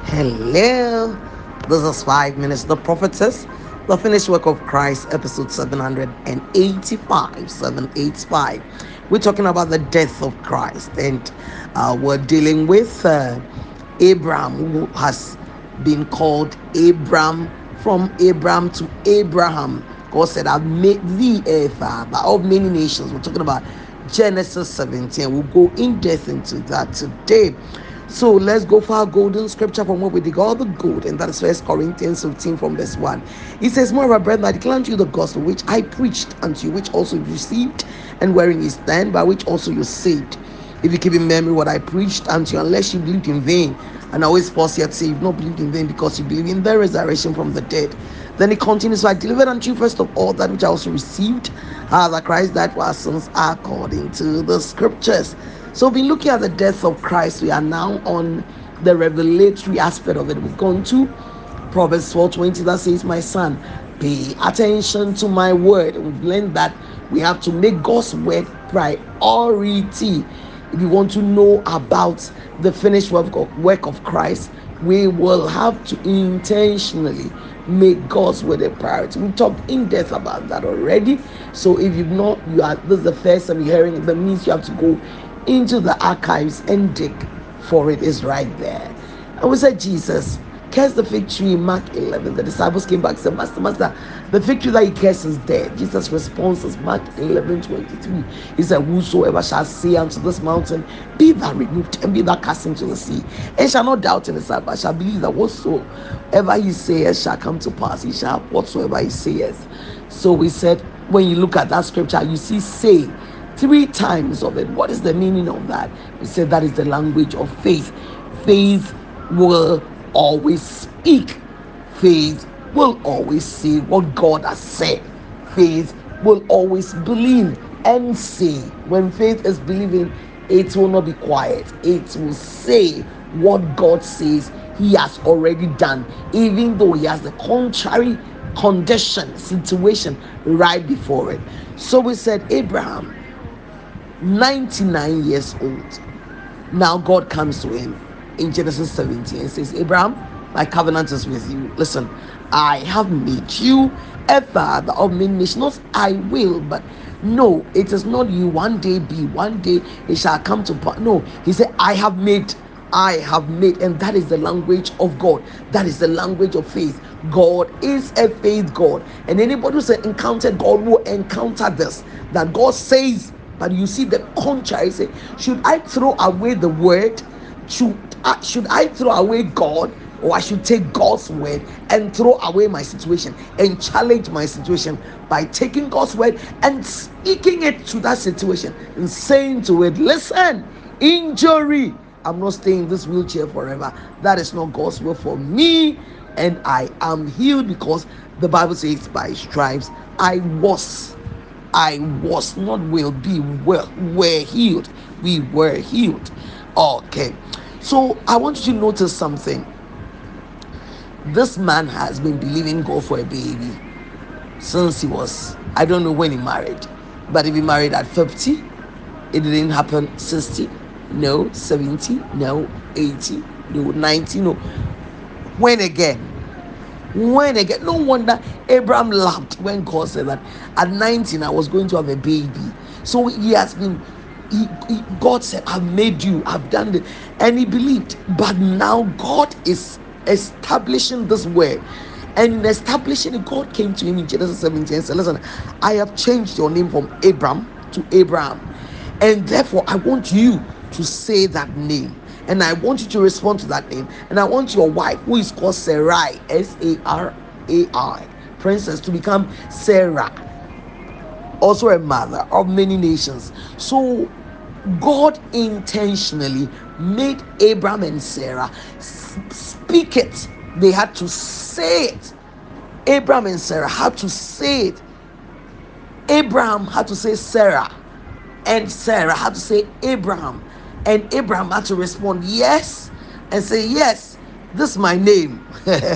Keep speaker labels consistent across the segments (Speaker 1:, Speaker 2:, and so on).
Speaker 1: Hello, this is 5 Minutes, the Prophetess, the finished work of Christ, episode 785. 785. We're talking about the death of Christ, and we're dealing with Abraham, who has been called Abram, from Abram to Abraham. God said, I've made thee a father of many nations. We're talking about Genesis 17. We'll go in depth into that today. So let's go for our golden scripture from what we dig all the gold, and that is First Corinthians 15 from verse 1. It says, moreover, brethren, I declare unto you the gospel which I preached unto you, which also you received, and wherein you stand, by which also you saved. If you keep in memory what I preached unto you, unless you believed in vain. And I always pause here to say, you've not believed in vain, because you believe in the resurrection from the dead. Then it continues, so I delivered unto you first of all that which I also received, that Christ died for our sins according to the scriptures. So we've been looking at the death of Christ. We are now on the revelatory aspect of it. We've gone to Proverbs 4:20 that says, my son, pay attention to my word. We've learned that we have to make God's word priority. If you want to know about the finished work of Christ, we will have to intentionally make God's word a priority. We talked in depth about that already. So if you've not, this is the first time you're hearing it, that means you have to go into the archives and dig for it. Is right there. And we said, Jesus cursed the fig tree in Mark 11. The disciples came back and said, Master, the fig tree that you cursed is dead. Jesus' response is Mark 11:23. He said, whosoever shall say unto this mountain, be thou removed and be thou cast into the sea, and shall not doubt in his heart, but shall believe that whatsoever he saith shall come to pass. He shall have whatsoever he saith. So we said, when you look at that scripture, you see say three times of it. What is the meaning of that? We said that is the language of faith. Faith will always speak. Faith will always say what God has said. Faith will always believe and say. When faith is believing, it will not be quiet. It will say what God says he has already done, even though he has the contrary condition, situation right before it. So we said, Abraham, 99 years old. Now God comes to him in Genesis 17 and says, Abraham, my covenant is with you. Listen, I have made you a father of many nations. Not I will, but no, it is not you. One day be, one day it shall come to pass. No, he said, I have made, and that is the language of God. That is the language of faith. God is a faith God, and anybody who's encountered God will encounter this, that God says. But you see the contrary. Say, should I throw away the word? Should I throw away God, or I should take God's word and throw away my situation and challenge my situation by taking God's word and speaking it to that situation and saying to it, listen, injury, I'm not staying in this wheelchair forever. That is not God's will for me, and I am healed, because the Bible says by stripes I was not will be well, were healed. We were healed. Okay. So I want you to notice something. This man has been believing God for a baby since he was, I don't know when he married, but if he married at 50, it didn't happen. 60, no. 70, no. 80, no. 90, no. When again? No wonder Abraham laughed when God said that at 19 I was going to have a baby. So he has been, God said, I've made you, I've done it, and he believed. But now God is establishing this word, and in establishing it, God came to him in Genesis 17 and said, listen, I have changed your name from Abram to Abraham, and therefore I want you to say that name, and I want you to respond to that name, and I want your wife, who is called Sarai, Sarai, princess, to become Sarah, also a mother of many nations. So God intentionally made Abraham and Sarah speak it. They had to say it. Abraham and Sarah had to say it. Abraham had to say Sarah, and Sarah had to say Abraham, and Abraham had to respond yes and say, yes, this is my name.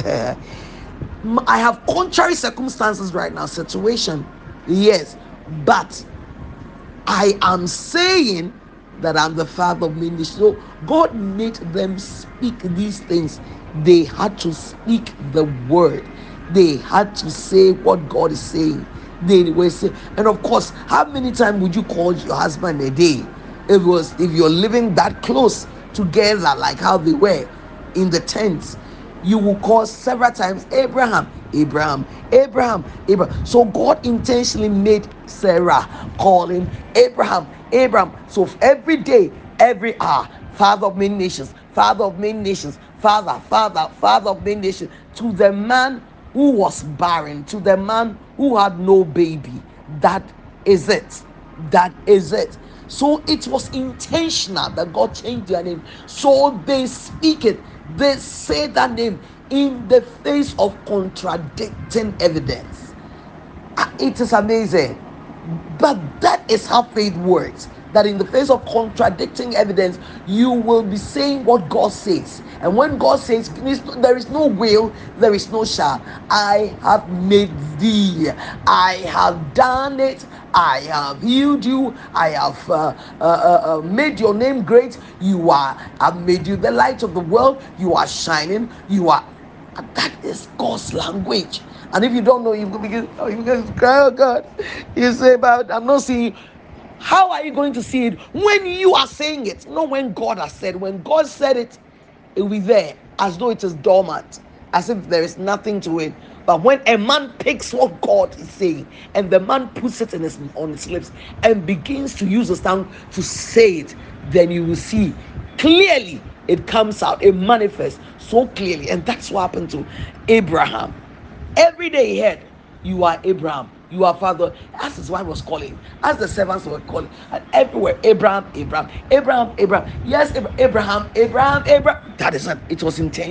Speaker 1: I have contrary circumstances right now, situation, yes, but I am saying that I'm the father of many nations. So God made them speak these things. They had to speak the word. They had to say what God is saying. They were saying, and of course, how many times would you call your husband a day? If you're living that close together, like how they were in the tents, you will call several times Abraham, Abraham, Abraham, Abraham. So God intentionally made Sarah call him Abraham, Abraham. So every day, every hour, father of many nations, father of many nations, father, father, father of many nations, to the man who was barren, to the man who had no baby. That is it. That is it. So it was intentional that God changed their name. So they speak it, they say that name in the face of contradicting evidence. It is amazing. But that is how faith works. That in the face of contradicting evidence, you will be saying what God says. And when God says, there is no will, there is no shall. I have made thee. I have done it. I have healed you. I have made your name great. I've made you the light of the world. You are shining. That is God's language. And if you don't know, you begin to cry, oh God. You say, but I'm not seeing. How are you going to see it when you are saying it? Not when God has said. When God said it, it will be there as though it is dormant, as if there is nothing to it. But when a man picks what God is saying and the man puts it on his lips and begins to use his tongue to say it, then you will see clearly it comes out, it manifests so clearly. And that's what happened to Abraham. Every day he heard, you are Abraham, you are father, as his wife was calling, as the servants were calling, and everywhere, Abraham, Abraham, Abraham, Abraham, yes, Abraham, Abraham, Abraham. That is it. It was intentional.